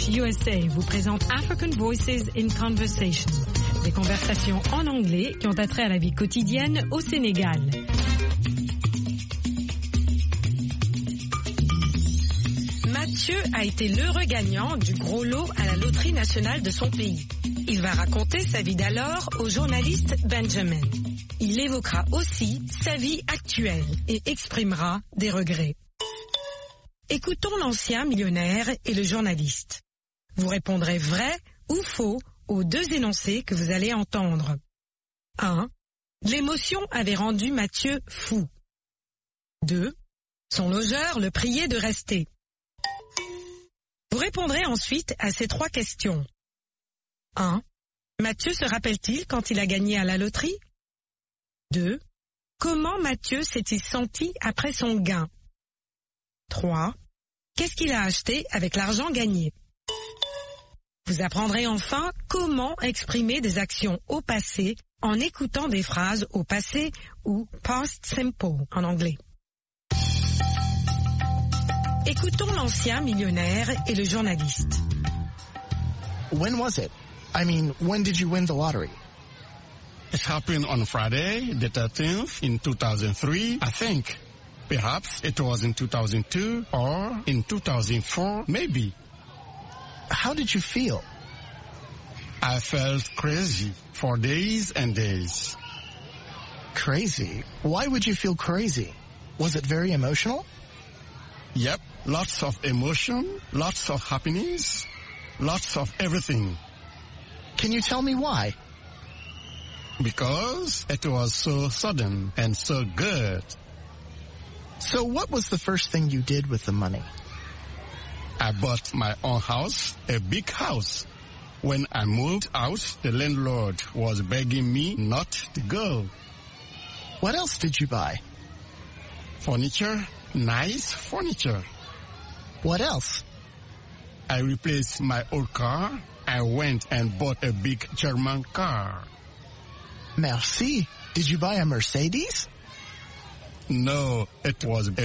English USA vous présente African Voices in Conversation, des conversations en anglais qui ont attrait à la vie quotidienne au Sénégal. Mathieu a été l'heureux gagnant du gros lot à la loterie nationale de son pays. Il va raconter sa vie d'alors au journaliste Benjamin. Il évoquera aussi sa vie actuelle et exprimera des regrets. Écoutons l'ancien millionnaire et le journaliste. Vous répondrez vrai ou faux aux deux énoncés que vous allez entendre. 1. L'émotion avait rendu Mathieu fou. 2. Son logeur le priait de rester. Vous répondrez ensuite à ces trois questions. 1. Mathieu se rappelle-t-il quand il a gagné à la loterie? 2. Comment Mathieu s'est-il senti après son gain? 3. Qu'est-ce qu'il a acheté avec l'argent gagné? Vous apprendrez enfin comment exprimer des actions au passé en écoutant des phrases au passé ou past simple en anglais. Écoutons l'ancien millionnaire et le journaliste. When was it? I mean, when did you win the lottery? It happened on Friday, the 13th, in 2003, I think. Perhaps it was in 2002 or in 2004, maybe. How did you feel? I felt crazy for days and days. Crazy? Why would you feel crazy? Was it very emotional? Yep, lots of emotion, lots of happiness, lots of everything. Can you tell me why? Because it was so sudden and so good. So what was the first thing you did with the money? I bought my own house, a big house. When I moved out, the landlord was begging me not to go. What else did you buy? Furniture, nice furniture. What else? I replaced my old car. I went and bought a big German car. Merci. Did you buy a Mercedes? No, it was a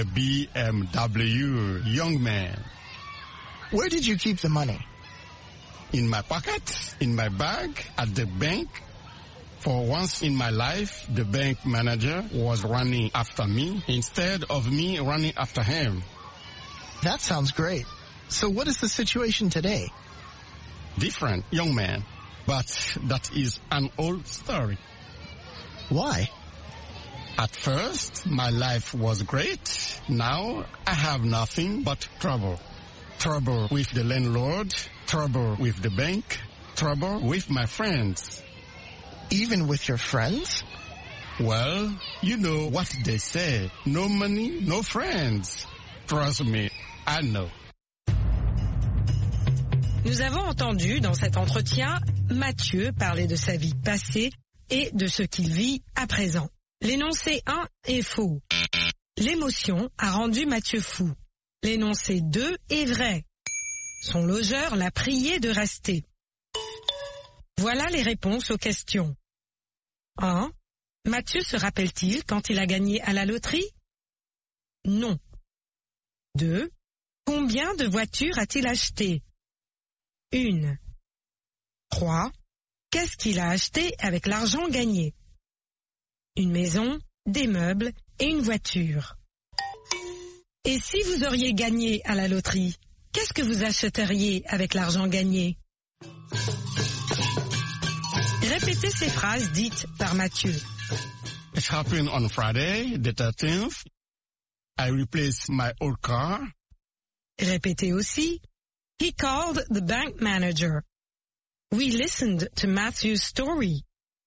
BMW, young man. Where did you keep the money? In my pocket, in my bag, at the bank. For once in my life, the bank manager was running after me instead of me running after him. That sounds great. So what is the situation today? Different, young man. But that is an old story. Why? At first, my life was great. Now, I have nothing but trouble. Trouble with the landlord, trouble with the bank, trouble with my friends. Even with your friends? Well, you know what they say. No money, no friends. Trust me, I know. Nous avons entendu dans cet entretien Mathieu parler de sa vie passée et de ce qu'il vit à présent. L'énoncé 1 est faux. L'émotion a rendu Mathieu fou. L'énoncé 2 est vrai. Son logeur l'a prié de rester. Voilà les réponses aux questions. 1. Mathieu se rappelle-t-il quand il a gagné à la loterie? Non. 2. Combien de voitures a-t-il acheté? 1. 3. Qu'est-ce qu'il a acheté avec l'argent gagné? Une maison, des meubles et une voiture. Et si vous auriez gagné à la loterie, qu'est-ce que vous achèteriez avec l'argent gagné? Répétez ces phrases dites par Mathieu. It happened on Friday, the 13th. I replaced my old car. Répétez aussi. He called the bank manager. We listened to Matthew's story.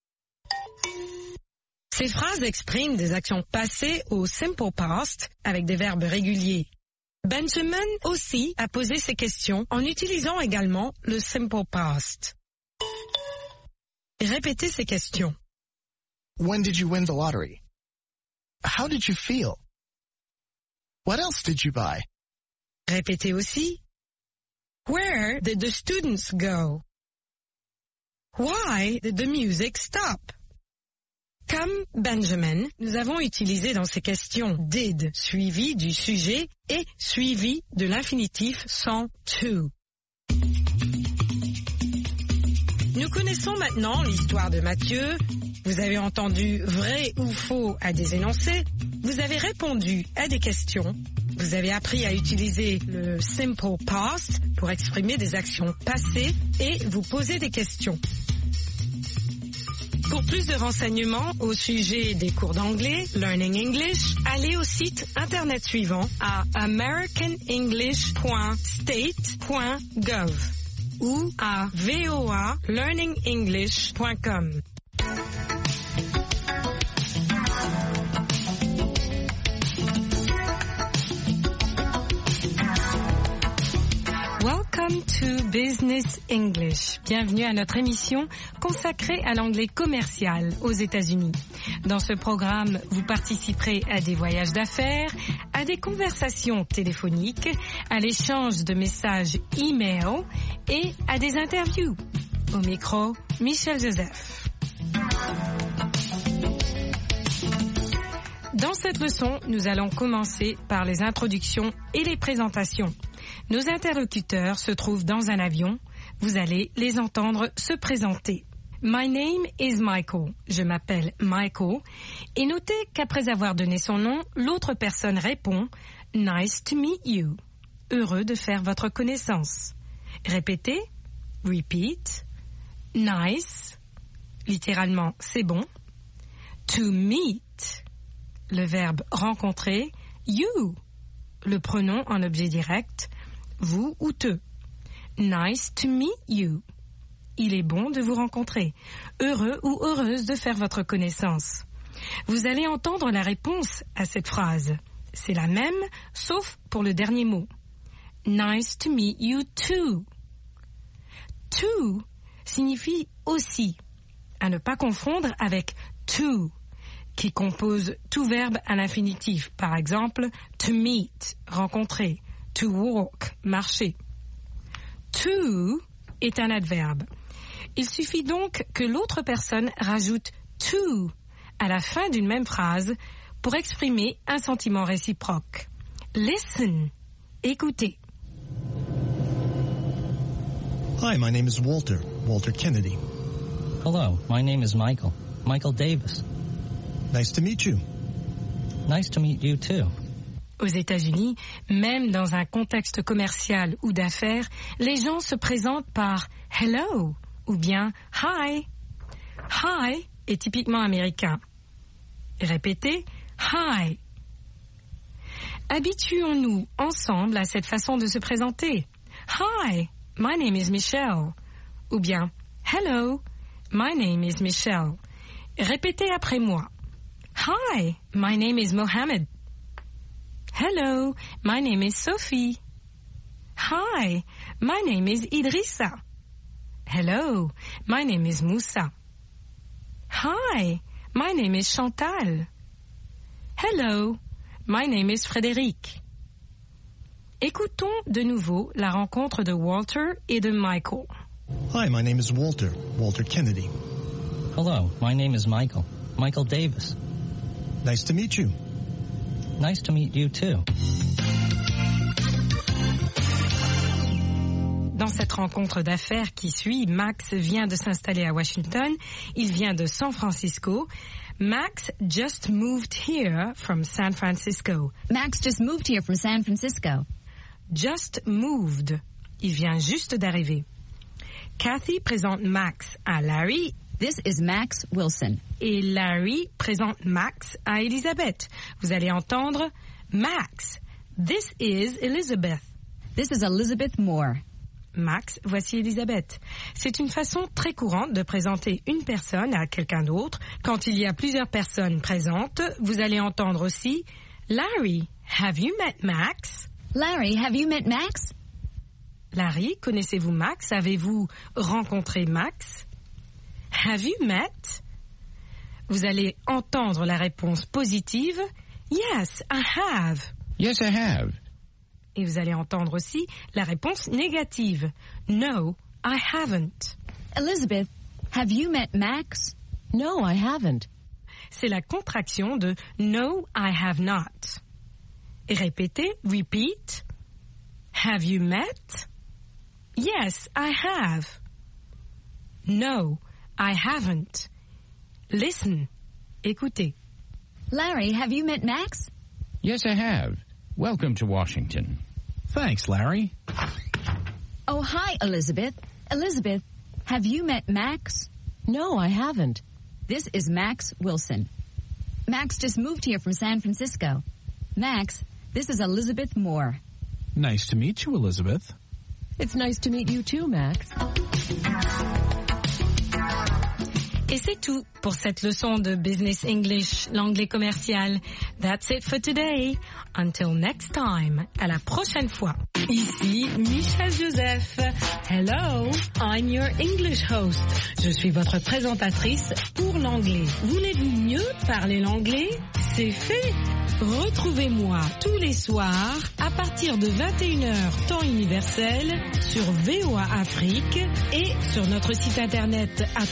Ces phrases expriment des actions passées au simple past avec des verbes réguliers. Benjamin aussi a posé ces questions en utilisant également le simple past. Répétez ces questions. When did you win the lottery? How did you feel? What else did you buy? Répétez aussi. Where did the students go? Why did the music stop? Comme Benjamin, nous avons utilisé dans ces questions did suivi du sujet et suivi de l'infinitif sans to. Nous connaissons maintenant l'histoire de Mathieu. Vous avez entendu vrai ou faux à des énoncés. Vous avez répondu à des questions. Vous avez appris à utiliser le simple past pour exprimer des actions passées et vous poser des questions. Pour plus de renseignements au sujet des cours d'anglais, Learning English, allez au site internet suivant à americanenglish.state.gov ou à voalearningenglish.com. Welcome to Business English. Bienvenue à notre émission consacrée à l'anglais commercial aux États-Unis. Dans ce programme, vous participerez à des voyages d'affaires, à des conversations téléphoniques, à l'échange de messages e-mail et à des interviews. Au micro, Michel Joseph. Dans cette leçon, nous allons commencer par les introductions et les présentations. Nos interlocuteurs se trouvent dans un avion. Vous allez les entendre se présenter. My name is Michael. Je m'appelle Michael. Et notez qu'après avoir donné son nom, l'autre personne répond « Nice to meet you ». Heureux de faire votre connaissance. Répétez. Repeat. Nice. Littéralement, c'est bon. To meet. Le verbe rencontrer. You. Le pronom en objet direct. Vous ou te. Nice to meet you. Il est bon de vous rencontrer. Heureux ou heureuse de faire votre connaissance. Vous allez entendre la réponse à cette phrase. C'est la même, sauf pour le dernier mot. Nice to meet you too. To signifie aussi. À ne pas confondre avec to, qui compose tout verbe à l'infinitif. Par exemple, to meet, rencontrer. To walk, marcher. To est un adverbe. Il suffit donc que l'autre personne rajoute to à la fin d'une même phrase pour exprimer un sentiment réciproque. Listen, écoutez. Hi, my name is Walter Kennedy. Hello, my name is Michael Davis. Nice to meet you. Nice to meet you too. Aux États-Unis, même dans un contexte commercial ou d'affaires, les gens se présentent par « hello » ou bien « hi ». « Hi » est typiquement américain. Répétez « hi ». Habituons-nous ensemble à cette façon de se présenter. « Hi, my name is Michelle » ou bien « hello, my name is Michelle ». Répétez après moi. « Hi, my name is Mohammed ». Hello, my name is Sophie. Hi, my name is Idrissa. Hello, my name is Moussa. Hi, my name is Chantal. Hello, my name is Frédéric. Écoutons de nouveau la rencontre de Walter et de Michael. Hi, my name is Walter Kennedy. Hello, my name is Michael Davis. Nice to meet you. Nice to meet you too. Dans cette rencontre d'affaires qui suit, Max vient de s'installer à Washington. Il vient de San Francisco. Max just moved here from San Francisco. Max just moved here from San Francisco. Just moved. Il vient juste d'arriver. Kathy présente Max à Larry. This is Max Wilson. Et Larry présente Max à Elizabeth. Vous allez entendre Max. This is Elizabeth. This is Elizabeth Moore. Max, voici Elizabeth. C'est une façon très courante de présenter une personne à quelqu'un d'autre. Quand il y a plusieurs personnes présentes, vous allez entendre aussi Larry, have you met Max? Larry, have you met Max? Larry, connaissez-vous Max? Avez-vous rencontré Max? Have you met? Vous allez entendre la réponse positive. Yes, I have. Yes, I have. Et vous allez entendre aussi la réponse négative. No, I haven't. Elizabeth, have you met Max? No, I haven't. C'est la contraction de No, I have not. Et répétez, repeat. Have you met? Yes, I have. No, I haven't. Listen. Écoutez. Larry, have you met Max? Yes, I have. Welcome to Washington. Thanks, Larry. Oh, hi, Elizabeth. Elizabeth, have you met Max? No, I haven't. This is Max Wilson. Max just moved here from San Francisco. Max, this is Elizabeth Moore. Nice to meet you, Elizabeth. It's nice to meet you too, Max. Et c'est tout pour cette leçon de Business English, l'anglais commercial. That's it for today. Until next time. À la prochaine fois. Ici Michel Joseph. Hello, I'm your English host. Je suis votre présentatrice pour l'anglais. Voulez-vous mieux parler l'anglais? C'est fait. Retrouvez-moi tous les soirs à partir de 21h temps universel sur VOA Afrique et sur notre site internet à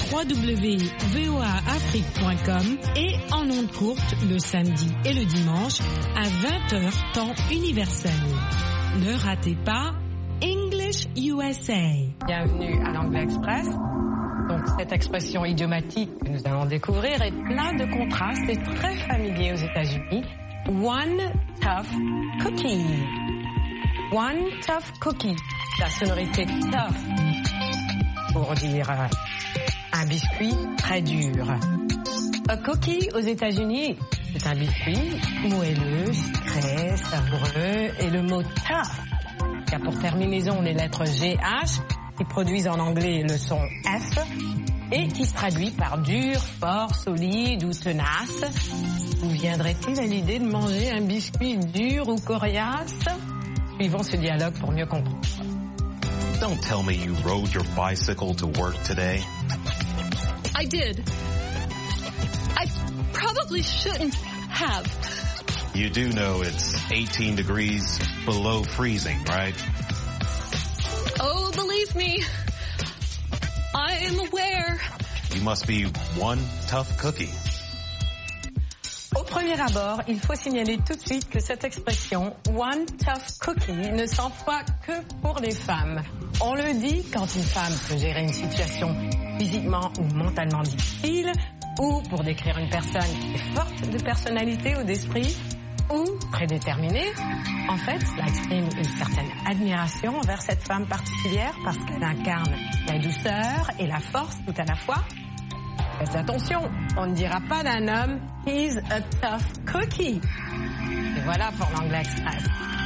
www.voaafrique.com et en ondes courtes le samedi et le dimanche à 20h temps universel. Ne ratez pas English USA. Bienvenue à l'Anglais Express. Donc cette expression idiomatique que nous allons découvrir est plein de contrastes et très familier aux États-Unis. One tough cookie. One tough cookie. La sonorité tough pour dire un biscuit très dur. A cookie aux États-Unis, c'est un biscuit moelleux, sucré, savoureux et le mot tough qui a pour terminaison les lettres GH qui produisent en anglais le son F et qui se traduit par dur, fort, solide ou tenace. Vous viendrait-il à l'idée de manger un biscuit dur ou coriace? Suivons ce dialogue pour mieux comprendre. Don't tell me you rode your bicycle to work today. I did. I probably shouldn't have. You do know it's 18 degrees below freezing, right? Oh, believe me, I am aware. You must be one tough cookie. Au premier abord, il faut signaler tout de suite que cette expression « one tough cookie » ne s'emploie que pour les femmes. On le dit quand une femme peut gérer une situation physiquement ou mentalement difficile, ou pour décrire une personne qui est forte de personnalité ou d'esprit, ou très déterminée. En fait, cela exprime une certaine admiration envers cette femme particulière parce qu'elle incarne la douceur et la force tout à la fois. Faites attention, on ne dira pas d'un homme « he's a tough cookie ». Et voilà pour l'Anglais Express.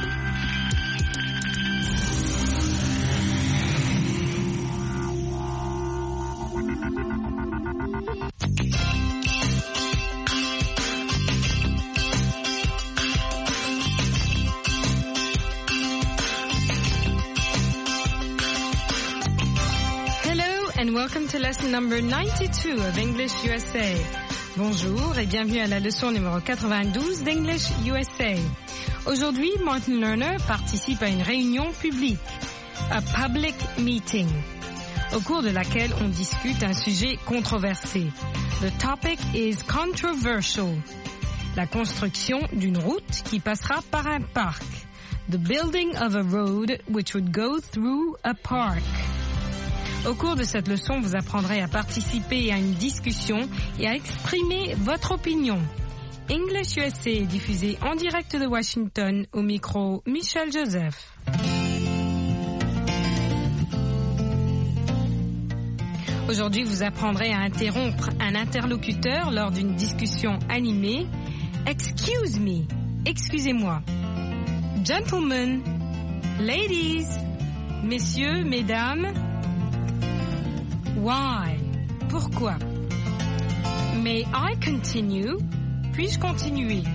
And welcome to lesson number 92 of English USA. Bonjour et bienvenue à la leçon numéro 92 d'English USA. Aujourd'hui, Martin Lerner participe à une réunion publique, a public meeting, au cours de laquelle on discute un sujet controversé. The topic is controversial. La construction d'une route qui passera par un parc. The building of a road which would go through a park. Au cours de cette leçon, vous apprendrez à participer à une discussion et à exprimer votre opinion. English USA est diffusé en direct de Washington au micro Michel Joseph. Aujourd'hui, vous apprendrez à interrompre un interlocuteur lors d'une discussion animée. Excuse me, excusez-moi. Gentlemen, ladies, messieurs, mesdames. Why? Pourquoi? May I continue? Puis-je continuer?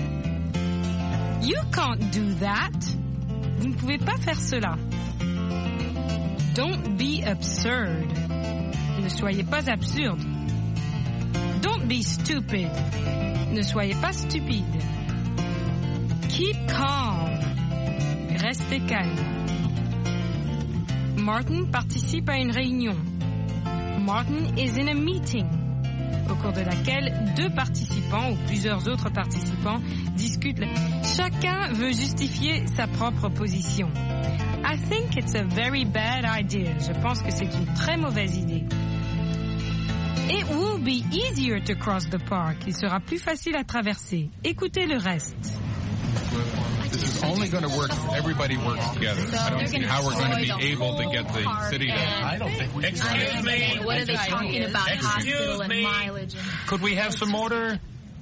You can't do that. Vous ne pouvez pas faire cela. Don't be absurd. Ne soyez pas absurde. Don't be stupid. Ne soyez pas stupide. Keep calm. Restez calme. Martin participe à une réunion. Martin is in a meeting, au cours de laquelle deux participants ou plusieurs autres participants discutent. Chacun veut justifier sa propre position. I think it's a very bad idea. Je pense que c'est une très mauvaise idée. It will be easier to cross the park. Il sera plus facile à traverser. Écoutez le reste. This is only going to work if everybody works together. I don't see how we're going to be able to get the city to... I don't think we can. Excuse me. What are they talking about? Hospital and mileage. Could we have some order?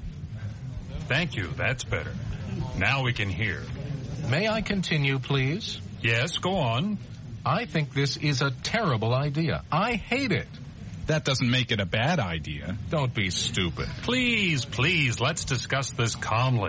Thank you. That's better. Now we can hear. May I continue, please? Yes, go on. I think this is a terrible idea. I hate it. That doesn't make it a bad idea. Don't be stupid. Please, let's discuss this calmly.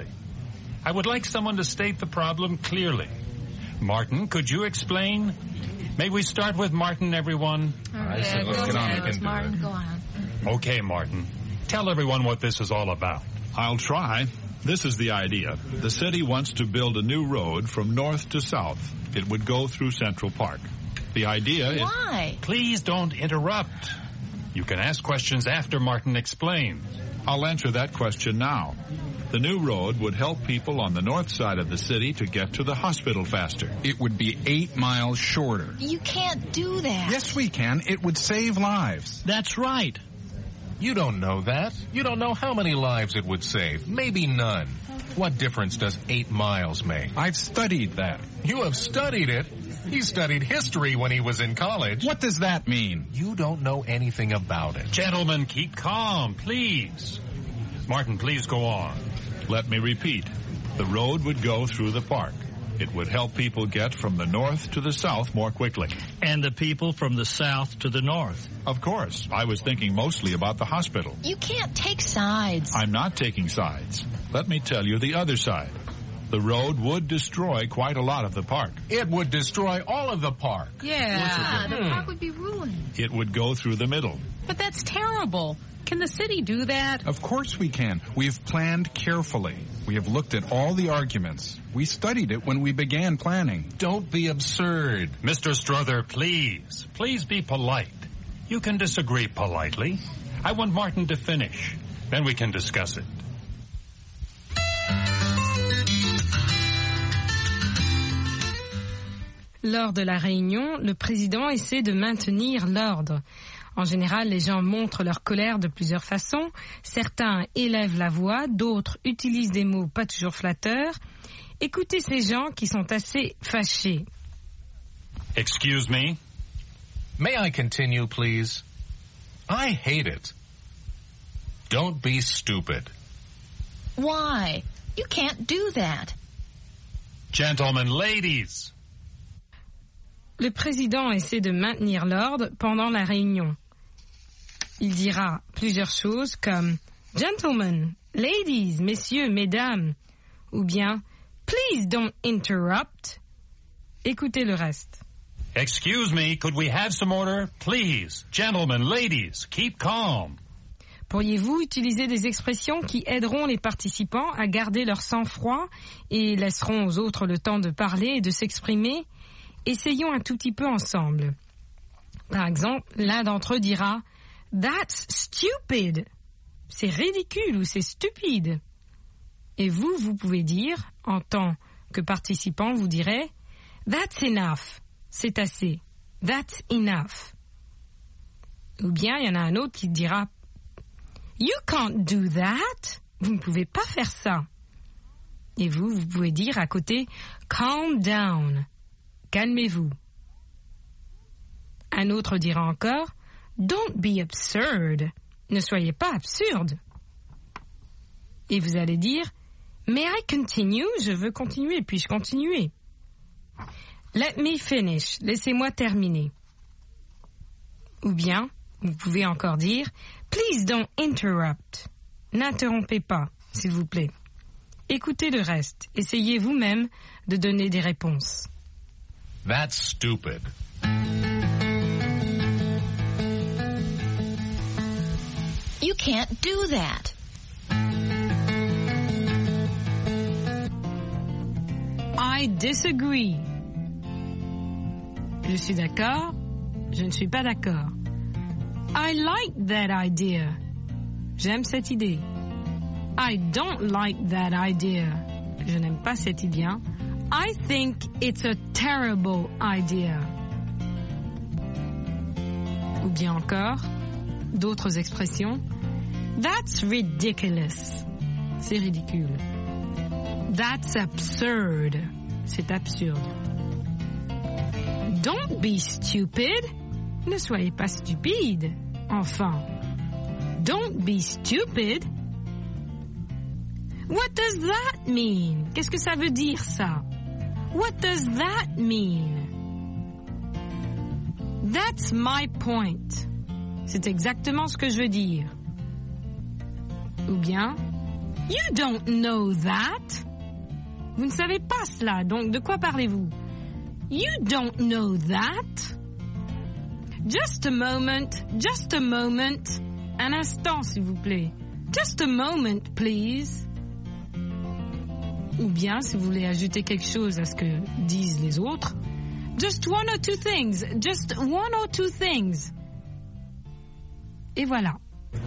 I would like someone to state the problem clearly. Martin, could you explain? May we start with Martin, everyone? I said let's get on. We can Martin, do it. go on. Okay, Martin. Tell everyone what this is all about. I'll try. This is the idea. The city wants to build a new road from north to south. It would go through Central Park. The idea is... Why? Please don't interrupt. You can ask questions after Martin explains. I'll answer that question now. The new road would help people on the north side of the city to get to the hospital faster. It would be 8 miles shorter. You can't do that. Yes, we can. It would save lives. That's right. You don't know that. You don't know how many lives it would save. Maybe none. What difference does 8 miles make? I've studied that. You have studied it? He studied history when he was in college. What does that mean? You don't know anything about it. Gentlemen, keep calm, please. Martin, please go on. Let me repeat. The road would go through the park. It would help people get from the north to the south more quickly. And the people from the south to the north. Of course. I was thinking mostly about the hospital. You can't take sides. I'm not taking sides. Let me tell you the other side. The road would destroy quite a lot of the park. It would destroy all of the park. Yeah, the park would be ruined. It would go through the middle. But that's terrible. Can the city do that? Of course we can. We've planned carefully. We have looked at all the arguments. We studied it when we began planning. Don't be absurd. Mr. Strother, please. Please be polite. You can disagree politely. I want Martin to finish. Then we can discuss it. Lors de la réunion, le président essaie de maintenir l'ordre. En général, les gens montrent leur colère de plusieurs façons. Certains élèvent la voix, d'autres utilisent des mots pas toujours flatteurs. Écoutez ces gens qui sont assez fâchés. Excuse me. May I continue, please? I hate it. Don't be stupid. Why? You can't do that. Gentlemen, ladies. Le président essaie de maintenir l'ordre pendant la réunion. Il dira plusieurs choses comme « Gentlemen, ladies, messieurs, mesdames » ou bien « Please don't interrupt ». Écoutez le reste. Excuse me, could we have some order? Please, gentlemen, ladies, keep calm. Pourriez-vous utiliser des expressions qui aideront les participants à garder leur sang-froid et laisseront aux autres le temps de parler et de s'exprimer? Essayons un tout petit peu ensemble. Par exemple, l'un d'entre eux dira « That's stupid ». C'est ridicule ou c'est stupide. Et vous pouvez dire, en tant que participant, vous direz « That's enough ». C'est assez. That's enough. Ou bien, il y en a un autre qui dira « You can't do that ». Vous ne pouvez pas faire ça. Et vous pouvez dire à côté « Calm down ». Calmez-vous. Un autre dira encore « Don't be absurd ». Ne soyez pas absurde. Et vous allez dire « May I continue ?» Je veux continuer, puis-je continuer? Let me finish. Laissez-moi terminer. Ou bien, vous pouvez encore dire « Please don't interrupt ». N'interrompez pas, s'il vous plaît. Écoutez le reste. Essayez vous-même de donner des réponses. That's stupid. You can't do that. I disagree. Je suis d'accord. Je ne suis pas d'accord. I like that idea. J'aime cette idée. I don't like that idea. Je n'aime pas cette idée. I think it's a terrible idea. Ou bien encore, d'autres expressions. That's ridiculous. C'est ridicule. That's absurd. C'est absurde. Don't be stupid. Ne soyez pas stupide. Enfin. Don't be stupid. What does that mean? Qu'est-ce que ça veut dire, ça? What does that mean? That's my point. C'est exactement ce que je veux dire. Ou bien, you don't know that. Vous ne savez pas cela, donc de quoi parlez-vous? You don't know that. Just a moment, just a moment. Un instant, s'il vous plaît. Just a moment, please. Ou bien, si vous voulez ajouter quelque chose à ce que disent les autres, just one or two things. Just one or two things. Et voilà.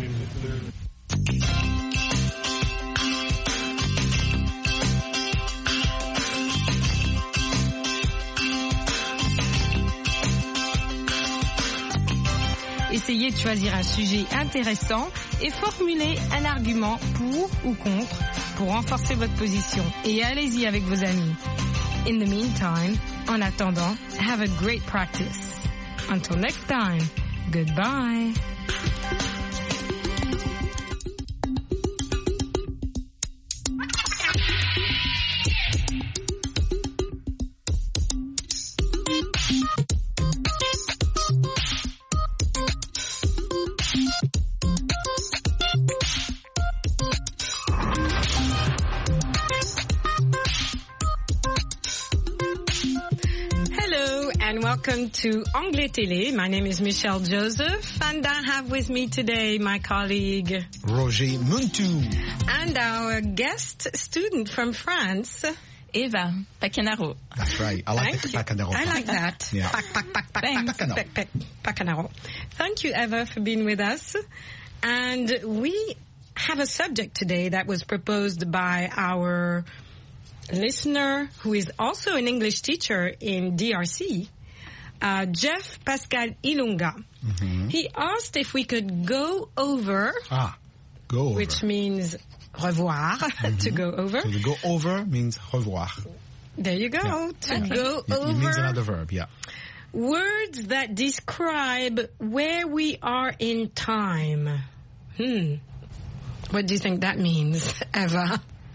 Essayez de choisir un sujet intéressant et formulez un argument pour ou contre pour renforcer votre position. Et allez-y avec vos amis. In the meantime, en attendant, have a great practice. Until next time, goodbye. Welcome to Anglais Télé. My name is Michelle Joseph, and I have with me today my colleague Roger Muntu, and our guest student from France, Eva Pacanaro. That's right. I like the Pacanaro. I like that. Yeah. Pacanaro. Thank you, Eva, for being with us. And we have a subject today that was proposed by our listener, who is also an English teacher in DRC. Jeff Pascal Ilunga. Mm-hmm. He asked if we could go over. Go over. Which means revoir, to go over. So to go over means revoir. There you go. Yeah. To go over. It means another verb, yeah. Words that describe where we are in time. What do you think that means, Eva?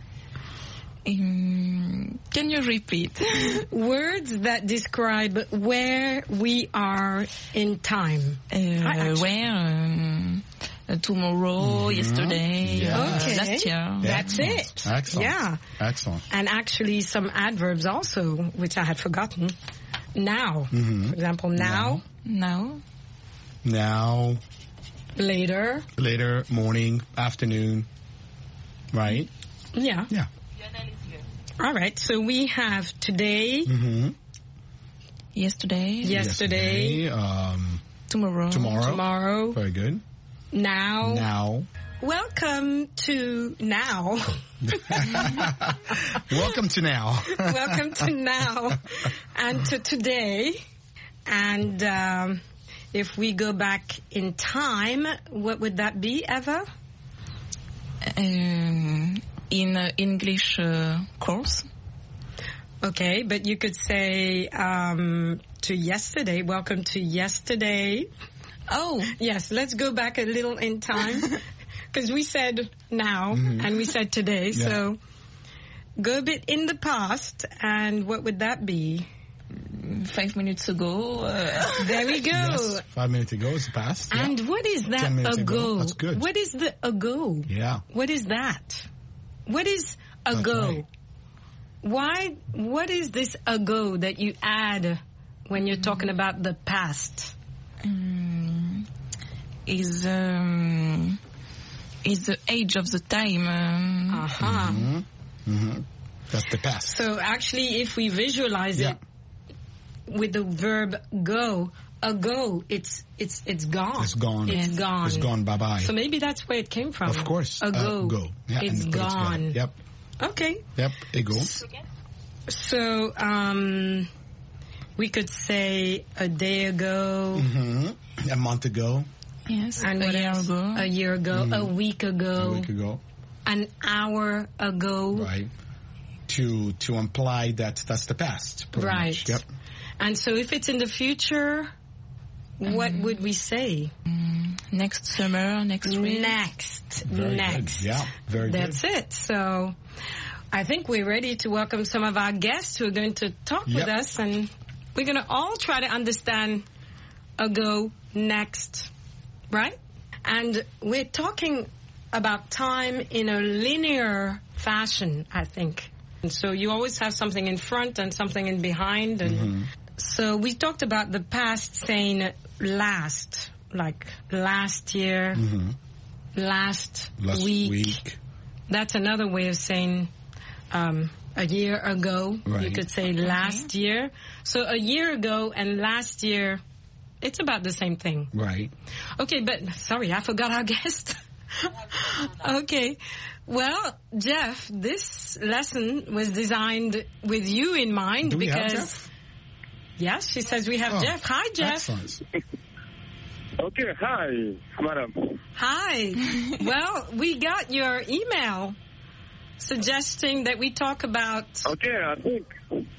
Can you repeat? Words that describe where we are in time. Where? Tomorrow, yesterday, last year. That's it. Excellent. Yeah. Excellent. And actually some adverbs also, which I had forgotten. Now. For example, now. Now. Now. Later. Later, morning, afternoon. Right? Yeah. Yeah. All right, so we have today, yesterday, tomorrow, very good, now. Welcome to now. Welcome to now. Welcome to now and to today. And if we go back in time, what would that be, Eva? In English course. Okay, but you could say to yesterday, welcome to yesterday. Oh. Yes, let's go back a little in time. Because we said now and we said today, so go a bit in the past, and what would that be? 5 minutes ago. There we go. Yes, 5 minutes ago is the past. And what is that ago? That's good. What is the ago? Yeah. What is that? What is ago? Right. What is this ago that you add when you're talking about the past? Is the age of the time. That's the past. So actually, if we visualize it with the verb go, ago, it's gone. It's gone. It's gone. It's gone. Bye bye. So maybe that's where it came from. Of course. Ago. Go. Yeah, it's gone. Yep. Okay. Yep. Ago. So we could say a day ago. A month ago. Yes. And a year ago. A year ago. A week ago. A week ago. An hour ago. Right. To imply that that's the past. Right. Much. Yep. And so if it's in the future, what would we say? Next summer, next week. Next. Very good. Yeah, very good. That's it. So I think we're ready to welcome some of our guests who are going to talk with us, and we're going to all try to understand ago, next, right? And we're talking about time in a linear fashion, I think. And so you always have something in front and something in behind. And so we talked about the past saying last, like last year, last week. That's another way of saying a year ago. Right. You could say last year. So a year ago and last year, it's about the same thing. Right. Okay, but sorry, I forgot our guest. Okay. Well, Jeff, this lesson was designed with you in mind. Do we because have Jeff? Yes, she says we have Jeff. Hi, Jeff. Excellent. Okay, hi, madam. Hi. Well, we got your email suggesting that we talk about I think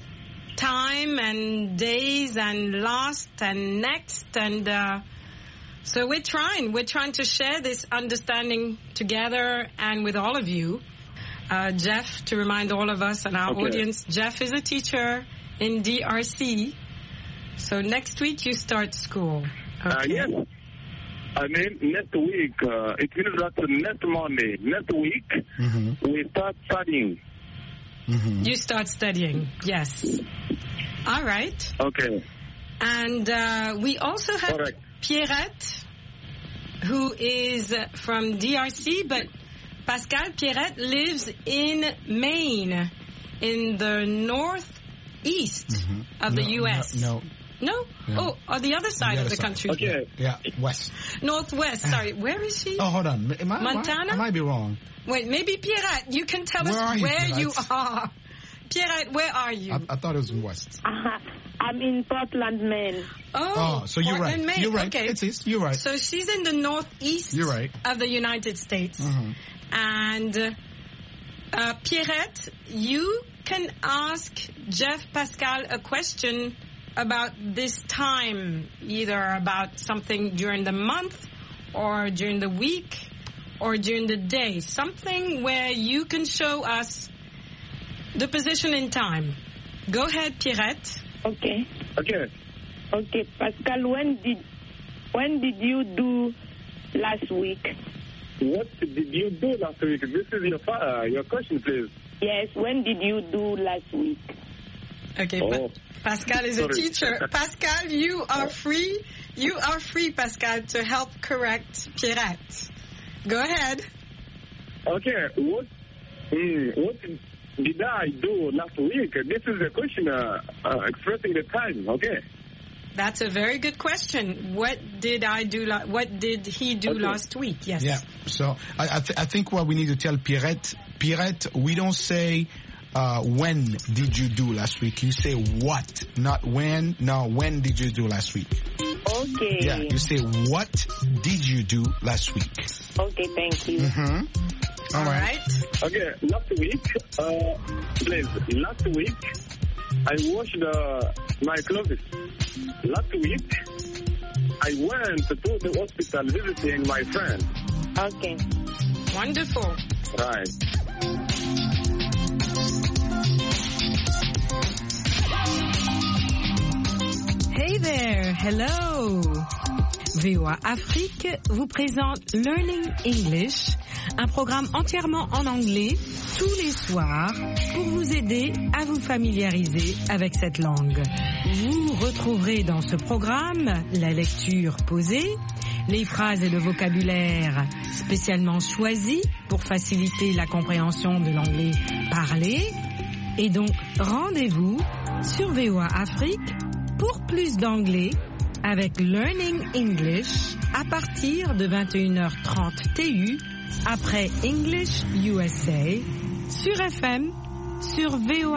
time and days and lost and next, and so we're trying to share this understanding together and with all of you. Jeff, to remind all of us and our audience, Jeff is a teacher in DRC. So next week you start school. Okay. Yes. I mean, next week, it means that next Monday, next week, we start studying. You start studying, yes. All right. Okay. And we also have Pierrette, who is from DRC, but Pascal Pierrette lives in Maine, in the northeast of the U.S. No. Oh, on the other side of the country. Okay. Yeah, west. Northwest, sorry. Where is she? Oh, hold on. Montana? I might be wrong. Wait, maybe Pierrette, you can tell us where you are. Pierrette, where are you? I thought it was in west. I'm in Portland, Maine. Oh, so you're right. Maine. You're right. Okay. It is. You're right. So she's in the northeast of the United States. And Pierrette, you can ask Jeff Pascal a question about this time, either about something during the month or during the week or during the day. Something where you can show us the position in time. Go ahead, Pierrette. Okay. Okay, Pascal, when did you do last week? What did you do last week? This is your question, please. Yes, when did you do last week? Okay, Pascal is a teacher. Pascal, you are free. You are free, Pascal, to help correct Pierrette. Go ahead. Okay, what did I do last week? This is the question expressing the time, okay? That's a very good question. What did I do? What did he do last week? Yes. Yeah. So I think what we need to tell Pierrette, we don't say when did you do last week. You say what, not when. No, when did you do last week? Okay. Yeah. You say what did you do last week? Okay. Thank you. All right. Okay. Last week, please. Last week, I washed my clothes. Last week, I went to the hospital visiting my friend. Okay. Wonderful. Right. Hey there. Hello. VOA Afrique vous présente Learning English, un programme entièrement en anglais tous les soirs pour vous aider à vous familiariser avec cette langue. Vous retrouverez dans ce programme la lecture posée, les phrases et le vocabulaire spécialement choisis pour faciliter la compréhension de l'anglais parlé. Et donc, rendez-vous sur VOA Afrique pour plus d'anglais avec Learning English à partir de 21h30 TU après English USA sur FM sur VOA.